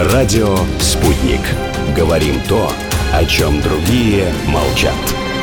Радио «Спутник». Говорим то, о чем другие молчат.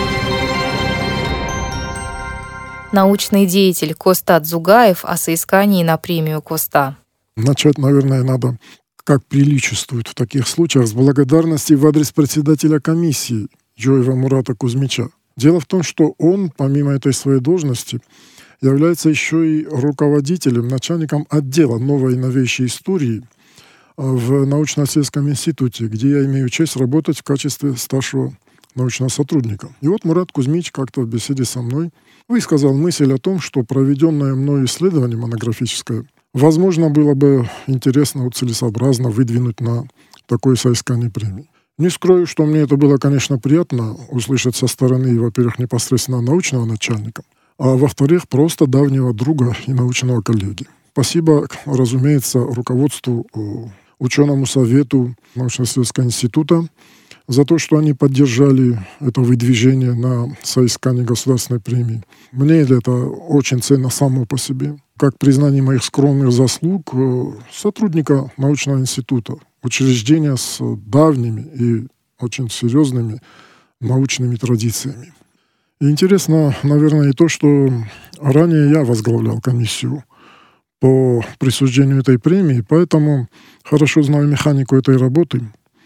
Научный деятель Коста Дзугаев о соискании на премию Коста. Начать, наверное, надо, как приличествует в таких случаях, с благодарности в адрес председателя комиссии Джоева Мурата Кузьмича. Дело в том, что он, помимо этой своей должности, является еще и руководителем, начальником отдела новой и новейшей истории в научно-исследовательском институте, где я имею честь работать в качестве старшего научного сотрудника. И вот Мурат Кузьмич как-то в беседе со мной высказал мысль о том, что проведенное мною исследование монографическое, возможно, было бы интересно, целесообразно выдвинуть на такое соискание премии. Не скрою, что мне это было, конечно, приятно услышать со стороны, во-первых, непосредственно научного начальника, а во-вторых, просто давнего друга и научного коллеги. Спасибо, разумеется, руководству, ученому совету научно-исследовательского института за то, что они поддержали это выдвижение на соискание государственной премии. Мне это очень ценно само по себе. Как признание моих скромных заслуг сотрудника научного института, учреждения с давними и очень серьезными научными традициями. И интересно, наверное, и то, что ранее я возглавлял комиссию по присуждению этой премии, поэтому хорошо знаю механику этой работы.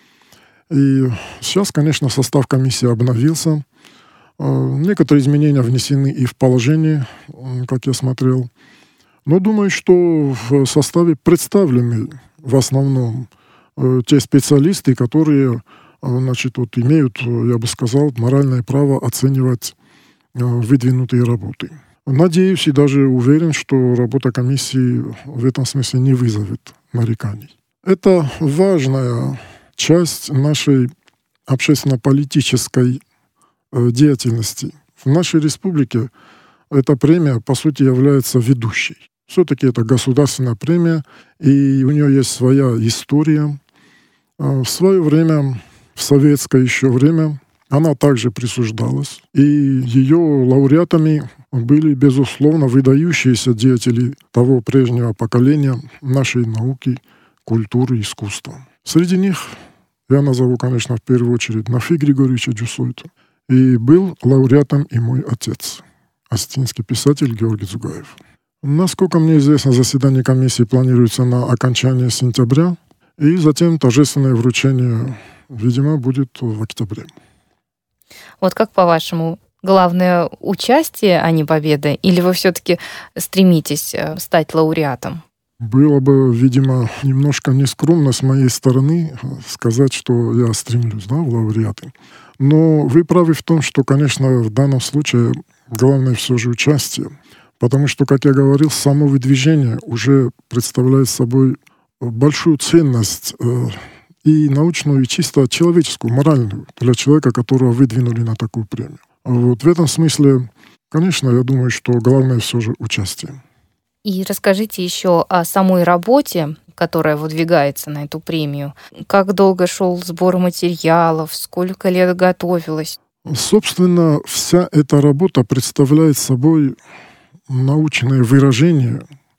И сейчас, конечно, состав комиссии обновился. Некоторые изменения внесены и в положение, как я смотрел. Но думаю, что в составе представлены в основном те специалисты, которые, имеют, я бы сказал, моральное право оценивать выдвинутые работы. Надеюсь и даже уверен, что работа комиссии в этом смысле не вызовет нареканий. Это важная часть нашей общественно-политической деятельности. В нашей республике эта премия, по сути, является ведущей. Все-таки это государственная премия, и у нее есть своя история. В свое время, в советское еще время, она также присуждалась. И ее лауреатами были, безусловно, выдающиеся деятели того прежнего поколения нашей науки, культуры, искусства. Среди них я назову, конечно, в первую очередь Нафи Григорьевича Дюссойта. И был лауреатом и мой отец, осетинский писатель Георгий Дзугаев. Насколько мне известно, заседание комиссии планируется на окончание сентября, и затем торжественное вручение, видимо, будет в октябре. Вот как, по-вашему, главное участие, а не победа? Или вы все-таки стремитесь стать лауреатом? Было бы, видимо, немножко нескромно с моей стороны сказать, что я стремлюсь, в лауреаты. Но вы правы в том, что, конечно, в данном случае главное все же участие. Потому что, как я говорил, само выдвижение уже представляет собой большую ценность и научную, и чисто человеческую, моральную для человека, которого выдвинули на такую премию. Вот в этом смысле, конечно, я думаю, что главное все же участие. И расскажите еще о самой работе, которая выдвигается на эту премию. Как долго шел сбор материалов, сколько лет готовилась? Собственно, вся эта работа представляет собой научное выражение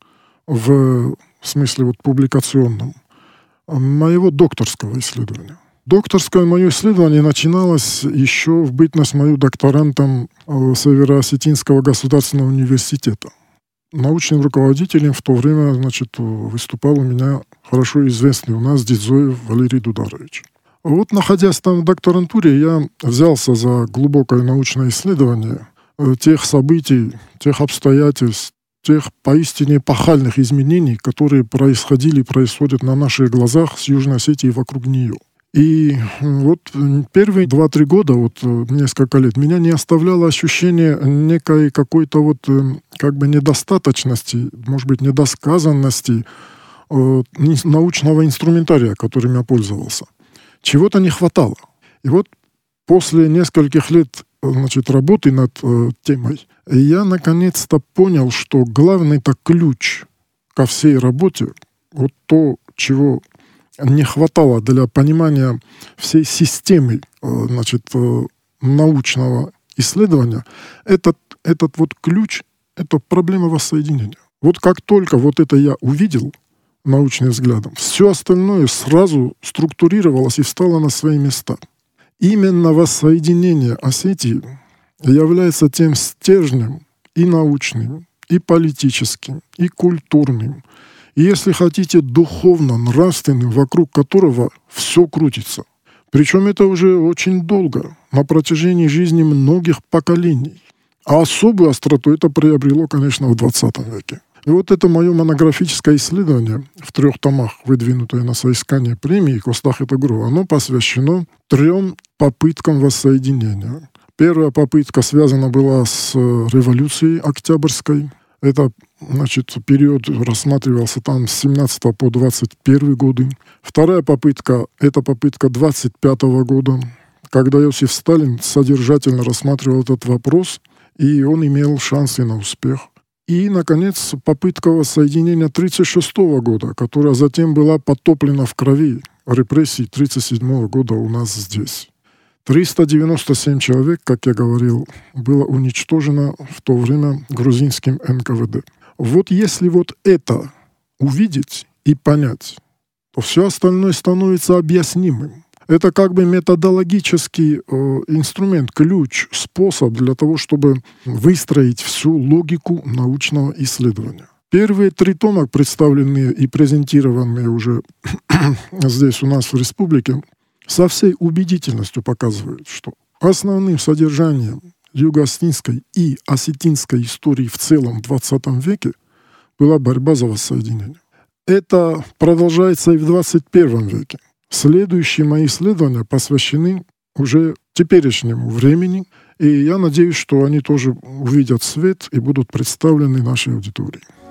в смысле публикационном моего докторского исследования. Докторское мое исследование начиналось еще в бытность мою докторантом Северо-Осетинского государственного университета. Научным руководителем в то время, выступал у меня хорошо известный у нас Дидзоев Валерий Дударович. Вот, находясь там в докторантуре, я взялся за глубокое научное исследование тех событий, тех обстоятельств, тех поистине эпохальных изменений, которые происходили и происходят на наших глазах с Южной Осетией вокруг нее. И вот первые 2-3 года, несколько лет, меня не оставляло ощущение некой какой-то недостаточности, может быть, недосказанности научного инструментария, которым я пользовался. Чего-то не хватало. И вот после нескольких лет работы над темой, я наконец-то понял, что главный-то ключ ко всей работе, то, чего не хватало для понимания всей системы научного исследования, этот ключ — это проблема воссоединения. Вот как только это я увидел, научным взглядом, все остальное сразу структурировалось и встало на свои места. Именно воссоединение Осетии является тем стержнем и научным, и политическим, и культурным, и, если хотите, духовно-нравственным, вокруг которого все крутится. Причем это уже очень долго, на протяжении жизни многих поколений. А особую остроту это приобрело, конечно, в 20 веке. И вот это мое монографическое исследование в 3 томах, выдвинутое на соискание премии Костах Итагуру, оно посвящено 3 попыткам воссоединения. Первая попытка связана была с революцией Октябрьской. Это, период рассматривался там с 17 по 21 годы. Вторая попытка – это попытка 25 года, когда Иосиф Сталин содержательно рассматривал этот вопрос, и он имел шансы на успех. И, наконец, попытка воссоединения 1936 года, которая затем была потоплена в крови репрессий 1937 года у нас здесь. 397 человек, как я говорил, было уничтожено в то время грузинским НКВД. Вот если вот это увидеть и понять, то все остальное становится объяснимым. Это как бы методологический инструмент, ключ, способ для того, чтобы выстроить всю логику научного исследования. Первые 3 тома, представленные и презентированные уже здесь у нас в республике, со всей убедительностью показывают, что основным содержанием юго-осетинской и осетинской истории в целом в 20 веке была борьба за воссоединение. Это продолжается и в 21 веке. Следующие мои исследования посвящены уже теперешнему времени, и я надеюсь, что они тоже увидят свет и будут представлены нашей аудитории.